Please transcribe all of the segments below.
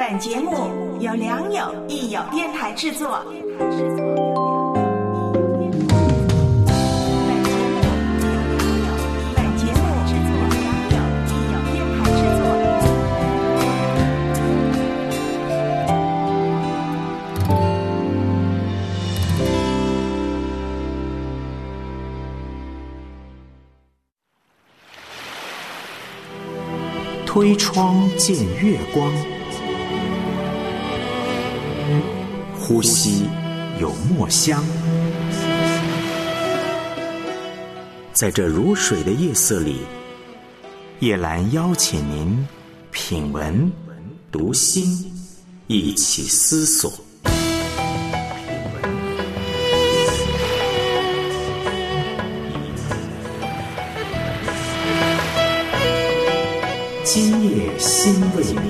本节目由良友益友电台制作。 推窗见月光，呼吸有墨香。在这如水的夜色里，叶兰邀请您品文读心，一起思索。今夜心未眠。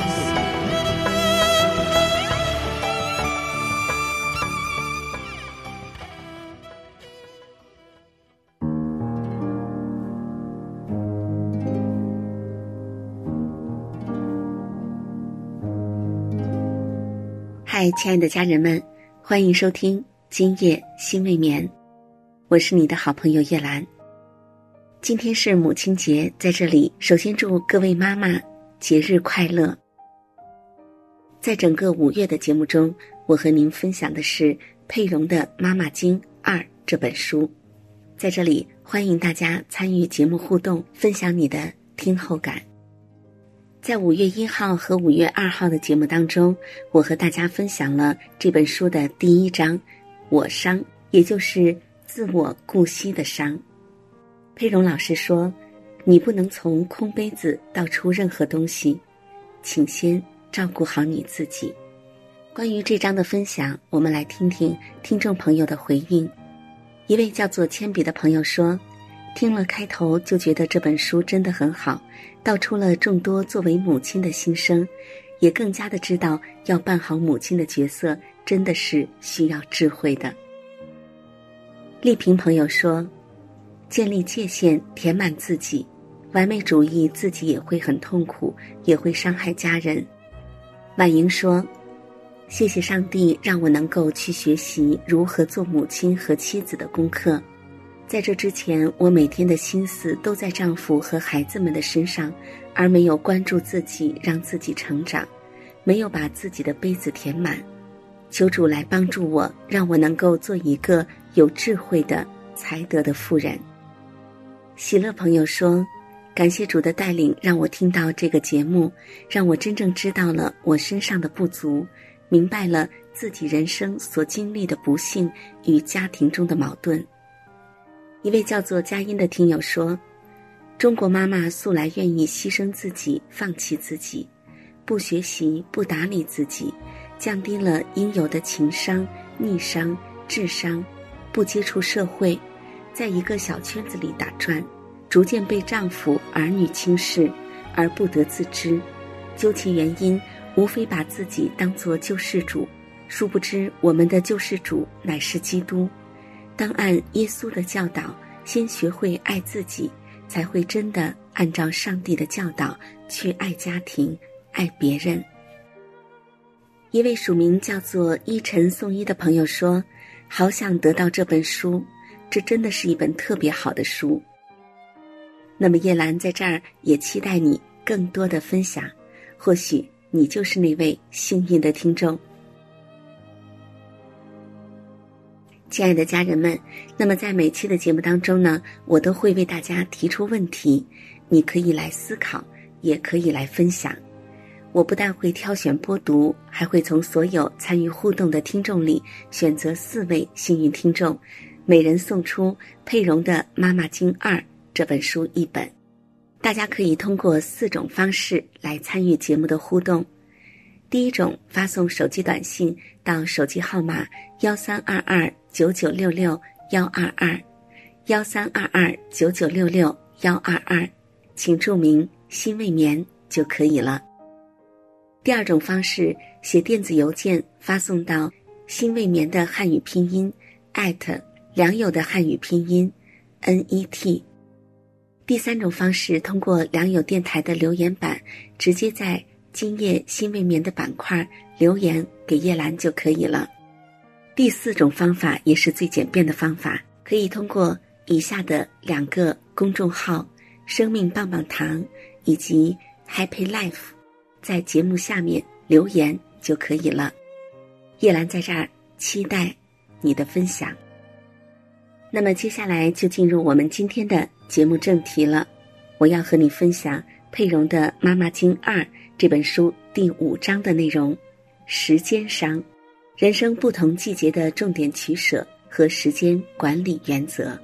嗨，亲爱的家人们，欢迎收听今夜心未眠，我是你的好朋友叶兰。今天是母亲节，在这里首先祝各位妈妈节日快乐。在整个5月的节目中，我和您分享的是佩蓉的《妈妈经2》这本书。在这里欢迎大家参与节目互动，分享你的听后感。在5月1号和5月2号的节目当中，我和大家分享了这本书的第1章我伤，也就是自我顾惜的伤。佩蓉老师说，你不能从空杯子倒出任何东西，请先照顾好你自己。关于这章的分享，我们来听听听众朋友的回应。一位叫做铅笔的朋友说，听了开头就觉得这本书真的很好，道出了众多作为母亲的心声，也更加的知道要扮好母亲的角色真的是需要智慧的。丽萍朋友说，建立界限，填满自己，完美主义自己也会很痛苦，也会伤害家人。婉莹说，谢谢上帝让我能够去学习如何做母亲和妻子的功课。在这之前，我每天的心思都在丈夫和孩子们的身上，而没有关注自己，让自己成长，没有把自己的杯子填满。求主来帮助我，让我能够做一个有智慧的才德的妇人。喜乐朋友说，感谢主的带领，让我听到这个节目，让我真正知道了我身上的不足，明白了自己人生所经历的不幸与家庭中的矛盾。一位叫做佳音的听友说，中国妈妈素来愿意牺牲自己，放弃自己，不学习，不打理自己，降低了应有的情商、逆商、智商，不接触社会，在一个小圈子里打转，逐渐被丈夫儿女轻视而不得自知，究其原因，无非把自己当作救世主，殊不知我们的救世主乃是基督。当按耶稣的教导，先学会爱自己，才会真的按照上帝的教导去爱家庭，爱别人。一位署名叫做依晨送一的朋友说，好想得到这本书，这真的是一本特别好的书。那么叶兰在这儿也期待你更多的分享，或许你就是那位幸运的听众。亲爱的家人们，那么在每期的节目当中呢，我都会为大家提出问题，你可以来思考，也可以来分享。我不但会挑选播读，还会从所有参与互动的听众里选择4位幸运听众，每人送出佩蓉的《妈妈经2》这本书1本。大家可以通过4种方式来参与节目的互动。第一种，发送手机短信到手机号码1322996122，1322996122，请注明心未眠就可以了。第二种方式，写电子邮件发送到心未眠的汉语拼音良友的汉语拼音 NET。第三种方式，通过良友电台的留言板，直接在今夜心未眠的板块留言给叶兰就可以了。第4种方法也是最简便的方法，可以通过以下的2个公众号生命棒棒糖以及 Happy Life 在节目下面留言就可以了。叶兰在这儿期待你的分享。那么接下来就进入我们今天的节目正题了，我要和你分享佩蓉的《妈妈经2》这本书第5章的内容，时间商，人生不同季节的重点取舍和时间管理原则。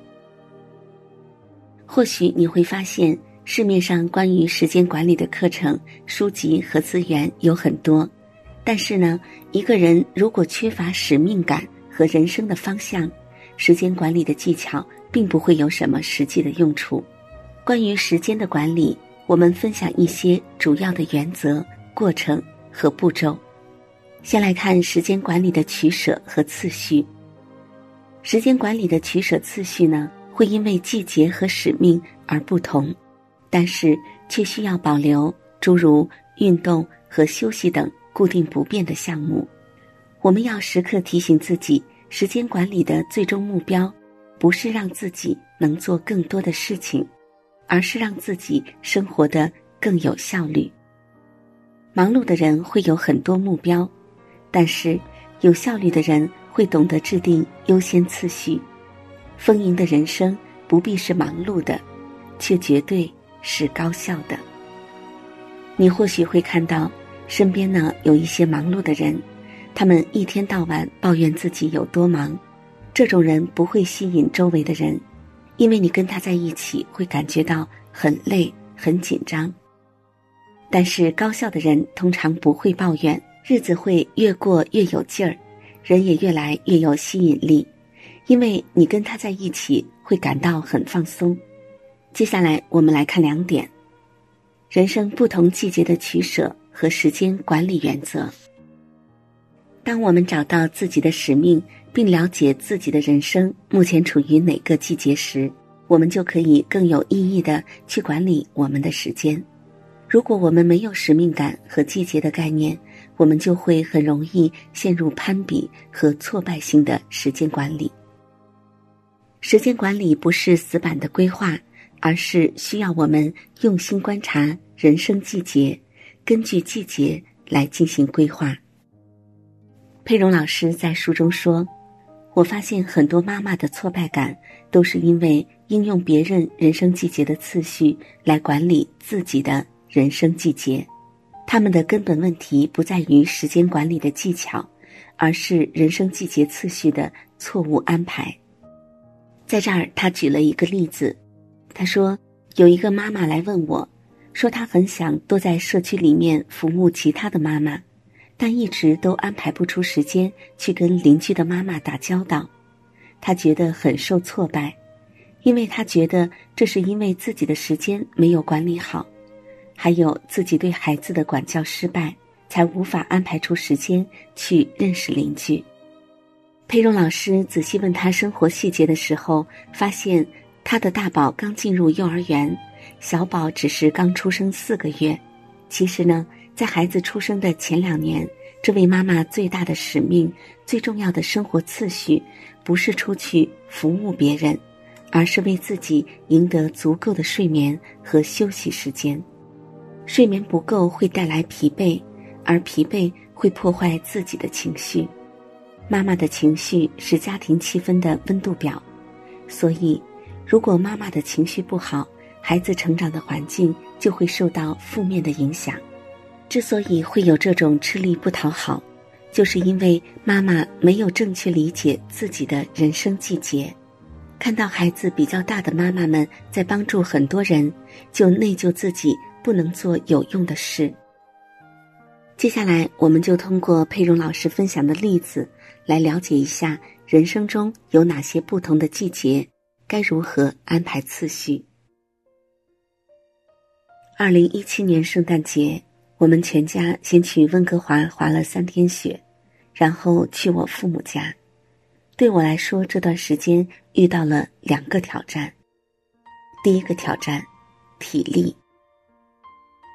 或许你会发现市面上关于时间管理的课程、书籍和资源有很多，但是呢，一个人如果缺乏使命感和人生的方向，时间管理的技巧并不会有什么实际的用处。关于时间的管理，我们分享一些主要的原则、过程和步骤。先来看时间管理的取舍和次序。时间管理的取舍次序呢，会因为季节和使命而不同，但是却需要保留诸如运动和休息等固定不变的项目。我们要时刻提醒自己，时间管理的最终目标不是让自己能做更多的事情，而是让自己生活得更有效率。忙碌的人会有很多目标，但是有效率的人会懂得制定优先次序。丰盈的人生不必是忙碌的，却绝对是高效的。你或许会看到身边呢有一些忙碌的人，他们一天到晚抱怨自己有多忙，这种人不会吸引周围的人，因为你跟他在一起会感觉到很累很紧张。但是高效的人通常不会抱怨，日子会越过越有劲儿，人也越来越有吸引力，因为你跟他在一起会感到很放松。接下来我们来看2点，人生不同季节的取舍和时间管理原则。当我们找到自己的使命，并了解自己的人生目前处于哪个季节时，我们就可以更有意义地去管理我们的时间。如果我们没有使命感和季节的概念，我们就会很容易陷入攀比和挫败性的时间管理。时间管理不是死板的规划，而是需要我们用心观察人生季节，根据季节来进行规划。佩蓉老师在书中说，我发现很多妈妈的挫败感都是因为应用别人人生季节的次序来管理自己的人生季节。他们的根本问题不在于时间管理的技巧，而是人生季节次序的错误安排。在这儿他举了一个例子，他说有一个妈妈来问我，说她很想多在社区里面服务其他的妈妈，但一直都安排不出时间去跟邻居的妈妈打交道。她觉得很受挫败，因为她觉得这是因为自己的时间没有管理好，还有自己对孩子的管教失败，才无法安排出时间去认识邻居。佩蓉老师仔细问她生活细节的时候，发现她的大宝刚进入幼儿园，小宝只是刚出生4个月。其实呢，在孩子出生的前2年，这位妈妈最大的使命、最重要的生活次序，不是出去服务别人，而是为自己赢得足够的睡眠和休息时间。睡眠不够会带来疲惫，而疲惫会破坏自己的情绪。妈妈的情绪是家庭气氛的温度表，所以如果妈妈的情绪不好，孩子成长的环境就会受到负面的影响。之所以会有这种吃力不讨好，就是因为妈妈没有正确理解自己的人生季节。看到孩子比较大的妈妈们在帮助很多人，就内疚自己不能做有用的事。接下来我们就通过佩蓉老师分享的例子来了解一下人生中有哪些不同的季节，该如何安排次序。2017年圣诞节，我们全家先去温哥华滑了3天雪，然后去我父母家。对我来说，这段时间遇到了2个挑战。第一个挑战，体力。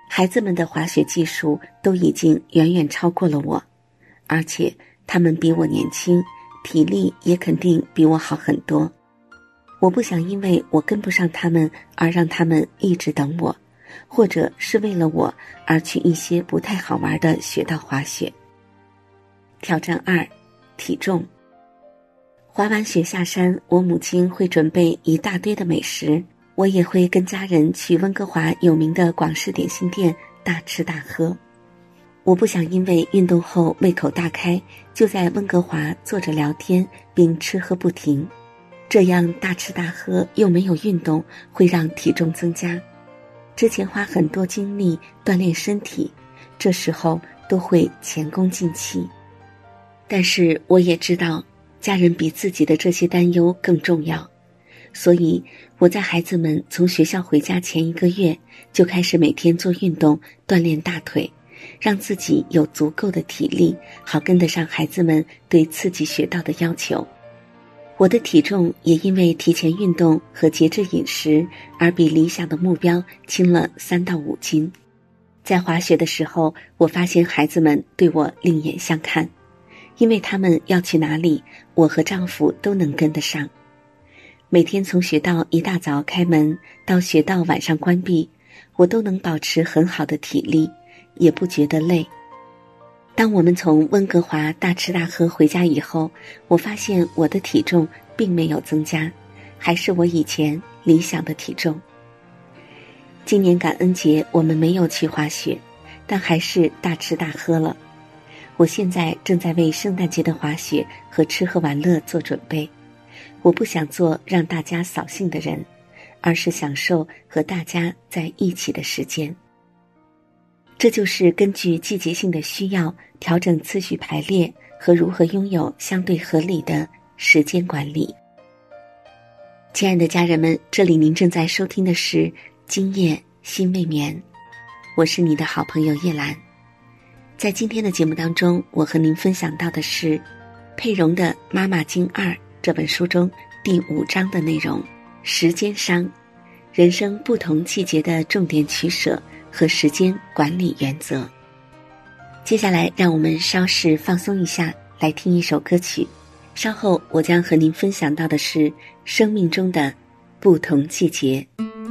孩子们的滑雪技术都已经远远超过了我，而且他们比我年轻，体力也肯定比我好很多。我不想因为我跟不上他们而让他们一直等我，或者是为了我而去一些不太好玩的雪道滑雪。挑战2，体重。滑完雪下山，我母亲会准备一大堆的美食，我也会跟家人去温哥华有名的广式点心店大吃大喝。我不想因为运动后胃口大开，就在温哥华坐着聊天并吃喝不停，这样大吃大喝又没有运动，会让体重增加。之前花很多精力锻炼身体，这时候都会前功尽弃。但是我也知道，家人比自己的这些担忧更重要，所以我在孩子们从学校回家前1个月就开始每天做运动，锻炼大腿，让自己有足够的体力，好跟得上孩子们对刺激雪道的要求。我的体重也因为提前运动和节制饮食而比理想的目标轻了3到5斤。在滑雪的时候，我发现孩子们对我另眼相看，因为他们要去哪里，我和丈夫都能跟得上。每天从雪道一大早开门到雪道晚上关闭，我都能保持很好的体力，也不觉得累。当我们从温哥华大吃大喝回家以后，我发现我的体重并没有增加，还是我以前理想的体重。今年感恩节我们没有去滑雪，但还是大吃大喝了。我现在正在为圣诞节的滑雪和吃喝玩乐做准备。我不想做让大家扫兴的人，而是享受和大家在一起的时间。这就是根据季节性的需要调整次序排列和如何拥有相对合理的时间管理。亲爱的家人们，这里您正在收听的是今夜心未眠，我是你的好朋友叶兰。在今天的节目当中，我和您分享到的是佩蓉的《妈妈经2》这本书中第5章的内容，时间商，人生不同季节的重点取舍和时间管理原则。接下来让我们稍事放松一下，来听一首歌曲。稍后我将和您分享到的是生命中的不同季节。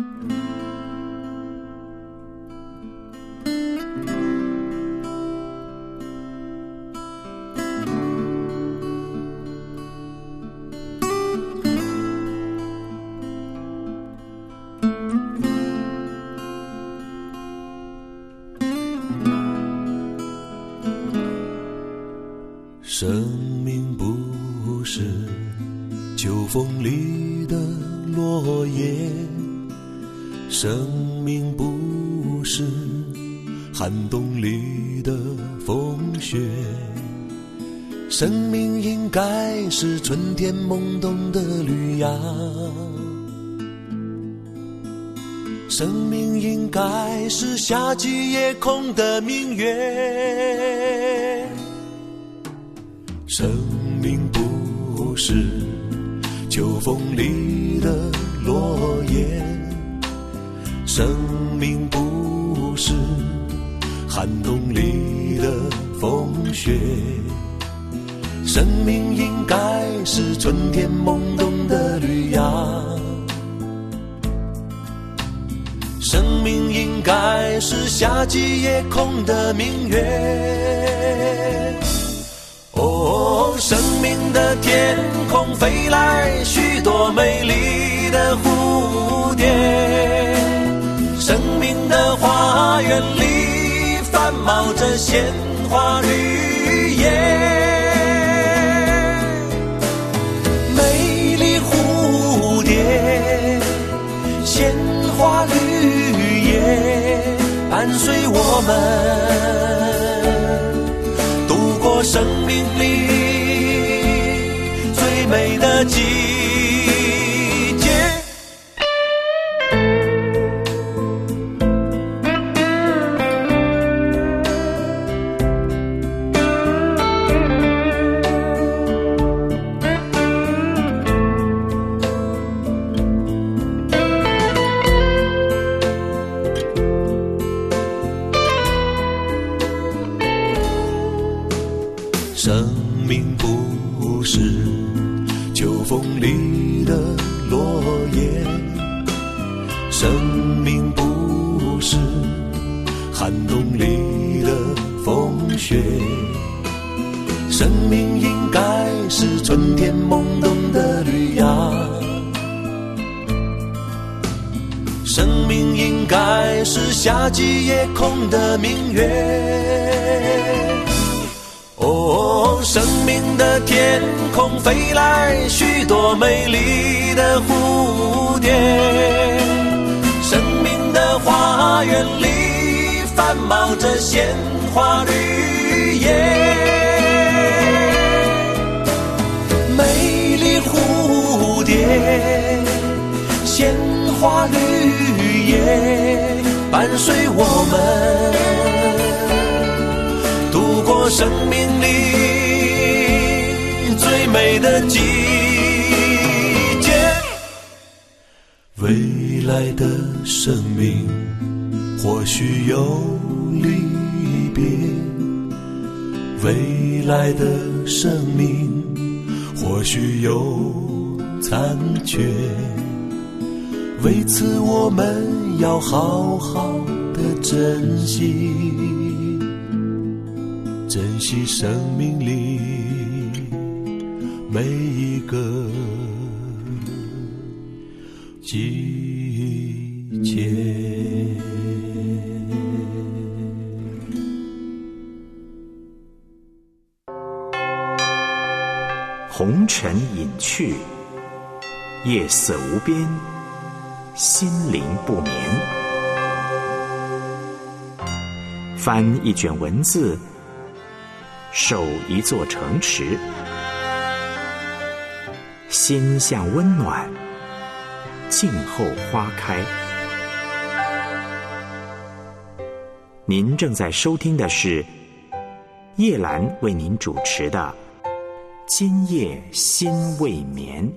生命不是秋风里的落叶，生命不是寒冬里的风雪，生命应该是春天懵懂的绿芽，生命应该是夏季夜空的明月，生命不是秋风里的落叶，生命不是寒冬里的风雪，生命应该是春天懵懂的绿芽，生命应该是夏季夜空的明月。哦，生命的天空飞来许多美丽的蝴蝶，生命的花园里繁茂着鲜花绿叶，美丽蝴蝶，鲜花绿叶，伴随我们度过生命里最美的季节。 生命不是秋风里的落叶，生命不是寒冬里的风雪，生命应该是春天懵懂的绿芽，生命应该是夏季夜空的明月。哦，生命的天空飞来许多美丽的蝴蝶，生命的花园里繁茂着鲜花绿叶，美丽蝴蝶，鲜花绿叶，伴随我们度过生命里最美的季节。未来的生命或许有离别，未来的生命或许有残缺，为此我们要好好的珍惜，珍惜生命里每一个季节。 红尘隐去，夜色无边，心灵不眠。翻一卷文字，守一座城池，心向温暖，静候花开。您正在收听的是叶兰为您主持的今夜心未眠。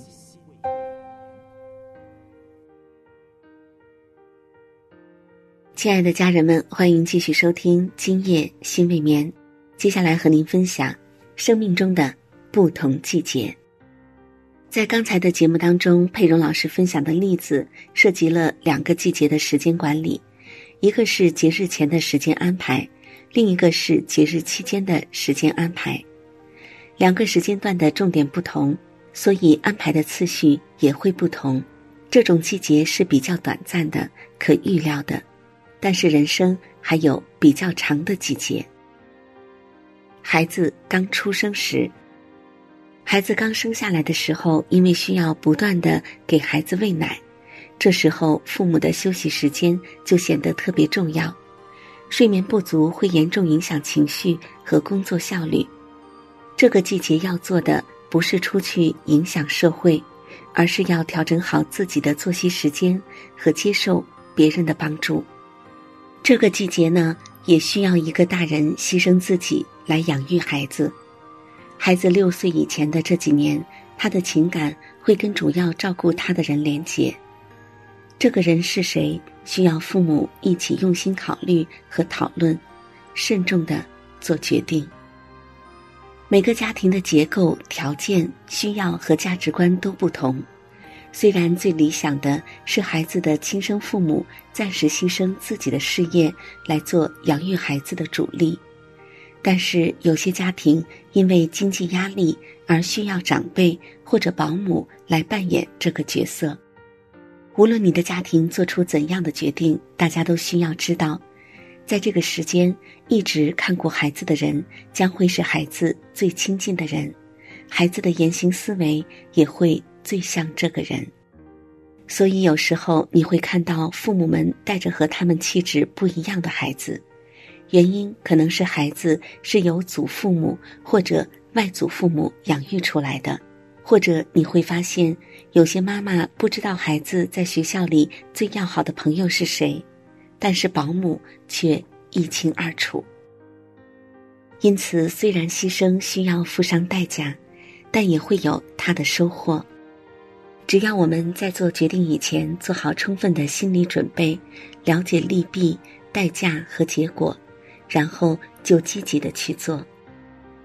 亲爱的家人们，欢迎继续收听今夜心未眠。接下来和您分享生命中的不同季节。在刚才的节目当中，佩蓉老师分享的例子涉及了2个季节的时间管理，一个是节日前的时间安排，另一个是节日期间的时间安排。2个时间段的重点不同，所以安排的次序也会不同。这种季节是比较短暂的，可预料的，但是人生还有比较长的季节。孩子刚出生时，孩子刚生下来的时候，因为需要不断地给孩子喂奶，这时候父母的休息时间就显得特别重要。睡眠不足会严重影响情绪和工作效率。这个季节要做的不是出去影响社会，而是要调整好自己的作息时间和接受别人的帮助。这个季节呢，也需要一个大人牺牲自己来养育孩子。孩子6岁以前的这几年，他的情感会跟主要照顾他的人连结。这个人是谁，需要父母一起用心考虑和讨论，慎重地做决定。每个家庭的结构、条件、需要和价值观都不同。虽然最理想的是孩子的亲生父母暂时牺牲自己的事业来做养育孩子的主力，但是有些家庭因为经济压力而需要长辈或者保姆来扮演这个角色。无论你的家庭做出怎样的决定，大家都需要知道，在这个时间一直看过孩子的人将会是孩子最亲近的人，孩子的言行思维也会最像这个人。所以有时候你会看到父母们带着和他们气质不一样的孩子，原因可能是孩子是由祖父母或者外祖父母养育出来的，或者你会发现有些妈妈不知道孩子在学校里最要好的朋友是谁，但是保姆却一清二楚。因此虽然牺牲需要付上代价，但也会有它的收获。只要我们在做决定以前做好充分的心理准备，了解利弊、代价和结果，然后就积极的去做。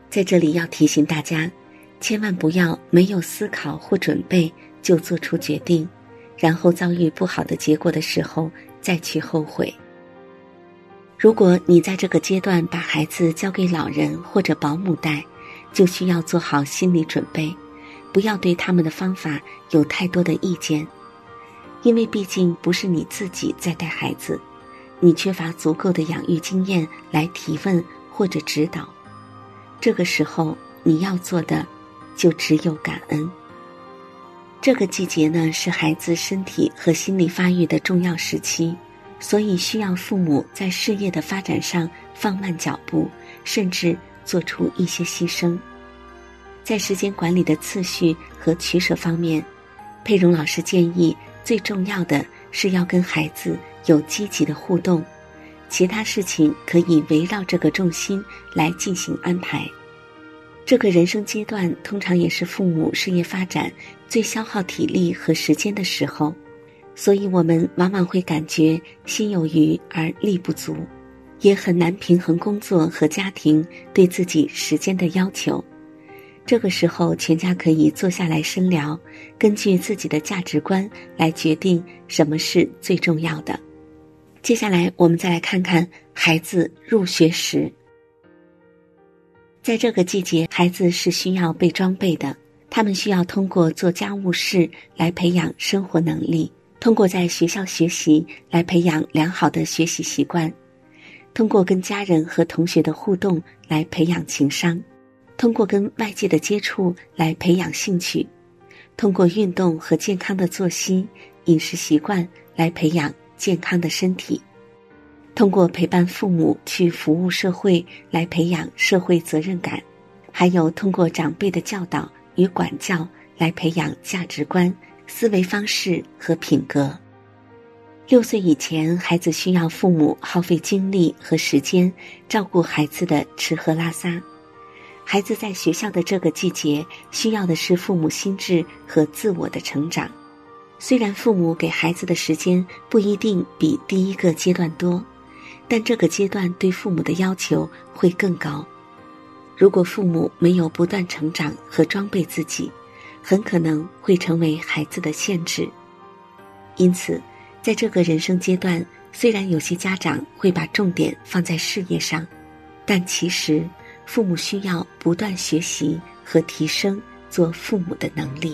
在这里要提醒大家，千万不要没有思考或准备就做出决定，然后遭遇不好的结果的时候再去后悔。如果你在这个阶段把孩子交给老人或者保姆带，就需要做好心理准备，不要对他们的方法有太多的意见，因为毕竟不是你自己在带孩子，你缺乏足够的养育经验来提问或者指导。这个时候你要做的就只有感恩。这个季节呢，是孩子身体和心理发育的重要时期，所以需要父母在事业的发展上放慢脚步，甚至做出一些牺牲。在时间管理的次序和取舍方面，佩蓉老师建议最重要的是要跟孩子有积极的互动，其他事情可以围绕这个重心来进行安排。这个人生阶段通常也是父母事业发展最消耗体力和时间的时候，所以我们往往会感觉心有余而力不足，也很难平衡工作和家庭对自己时间的要求。这个时候全家可以坐下来深聊，根据自己的价值观来决定什么是最重要的。接下来我们再来看看孩子入学时。在这个季节，孩子是需要被装备的，他们需要通过做家务事来培养生活能力，通过在学校学习来培养良好的学习习惯，通过跟家人和同学的互动来培养情商，通过跟外界的接触来培养兴趣，通过运动和健康的作息、饮食习惯来培养健康的身体，通过陪伴父母去服务社会来培养社会责任感，还有通过长辈的教导与管教来培养价值观、思维方式和品格。6岁以前，孩子需要父母耗费精力和时间照顾孩子的吃喝拉撒。孩子在学校的这个季节需要的是父母心智和自我的成长。虽然父母给孩子的时间不一定比第一个阶段多，但这个阶段对父母的要求会更高。如果父母没有不断成长和装备自己，很可能会成为孩子的限制。因此，在这个人生阶段，虽然有些家长会把重点放在事业上，但其实父母需要不断学习和提升做父母的能力。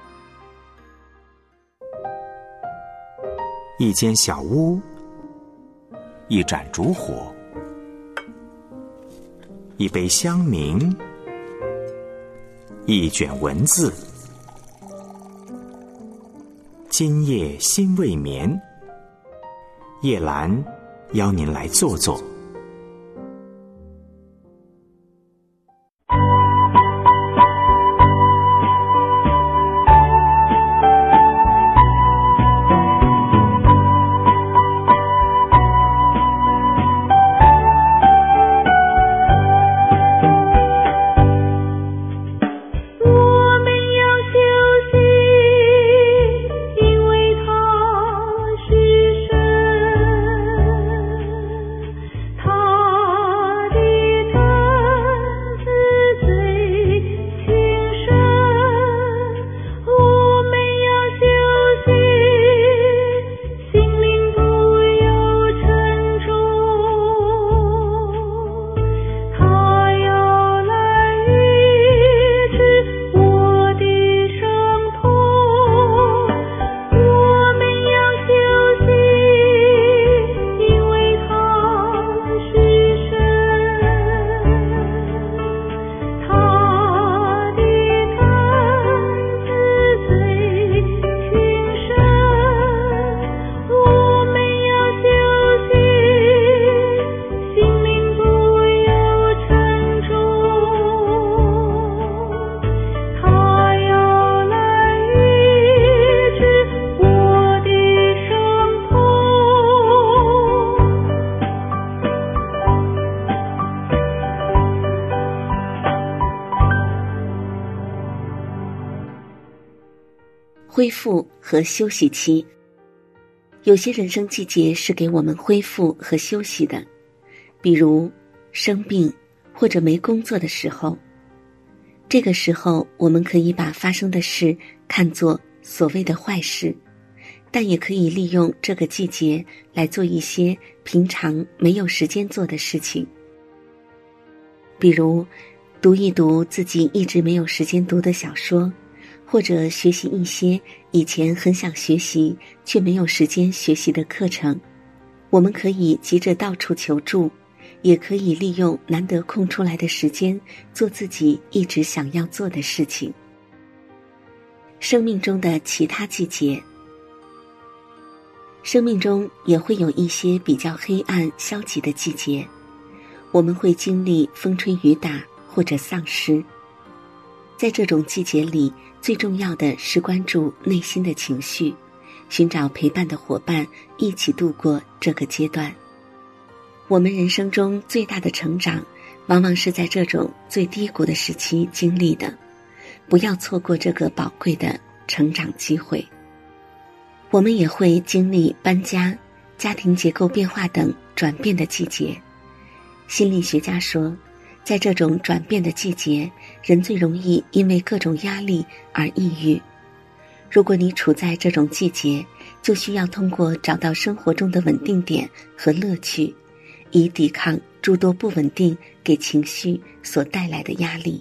一间小屋，一盏烛火，一杯香茗，一卷文字。今夜心未眠，叶兰邀您来坐坐。 恢复和休息期。有些人生季节是给我们恢复和休息的，比如生病或者没工作的时候， 这个时候，我们可以把发生的事看作所谓的坏事，但也可以利用这个季节来做一些平常没有时间做的事情。比如读一读自己一直没有时间读的小说，或者学习一些以前很想学习却没有时间学习的课程。我们可以急着到处求助，也可以利用难得空出来的时间做自己一直想要做的事情。生命中的其他季节，生命中也会有一些比较黑暗消极的季节，我们会经历风吹雨打或者丧失。在这种季节里，最重要的是关注内心的情绪，寻找陪伴的伙伴，一起度过这个阶段。我们人生中最大的成长，往往是在这种最低谷的时期经历的，不要错过这个宝贵的成长机会。我们也会经历搬家、家庭结构变化等转变的季节。心理学家说，在这种转变的季节，人最容易因为各种压力而抑郁。如果你处在这种季节，就需要通过找到生活中的稳定点和乐趣，以抵抗诸多不稳定给情绪所带来的压力。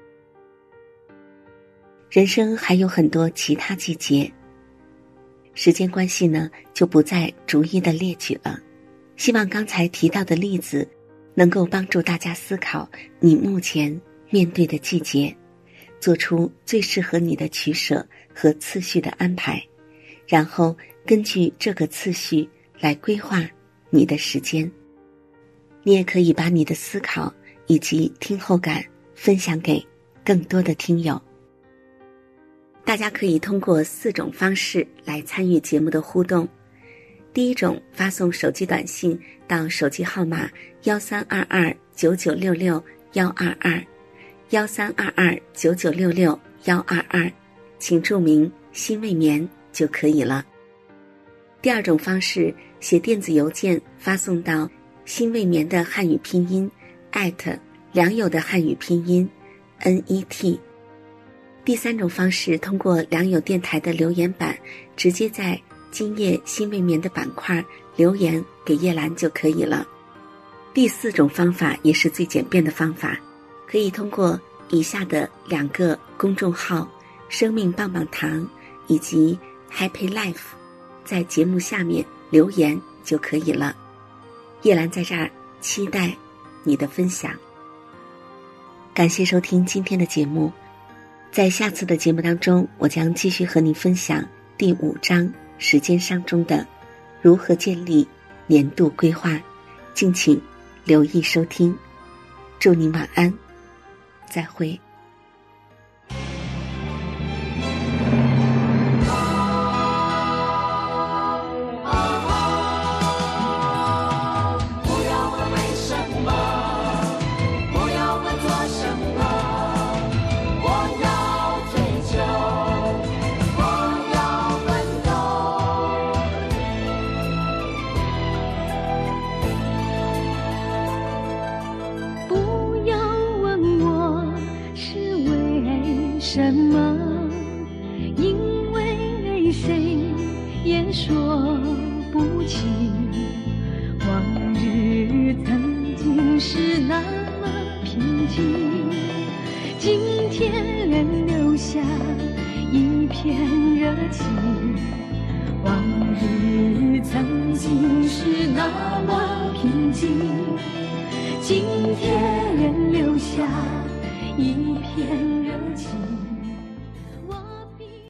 人生还有很多其他季节，时间关系呢，就不再逐一的列举了。希望刚才提到的例子能够帮助大家思考你目前面对的季节，做出最适合你的取舍和次序的安排，然后根据这个次序来规划你的时间。你也可以把你的思考以及听后感分享给更多的听友。大家可以通过4种方式来参与节目的互动。第一种，发送手机短信到手机号码1322996122，1322996122，请注明心未眠就可以了。第二种方式，写电子邮件发送到心未眠的汉语拼音良友的汉语拼音 NET。第三种方式，通过良友电台的留言板，直接在今夜心未眠的板块留言给叶兰就可以了。第4种方法也是最简便的方法，可以通过以下的2个公众号生命棒棒糖以及 Happy Life， 在节目下面留言就可以了。叶兰在这儿期待你的分享。感谢收听今天的节目，在下次的节目当中，我将继续和你分享第5章时间商中的如何建立年度规划，敬请留意收听。祝你晚安，再会。 什么？因为谁也说不清。往日曾经是那么平静，今天仍留下一片热情。往日曾经是那么平静，今天仍留下一片热情。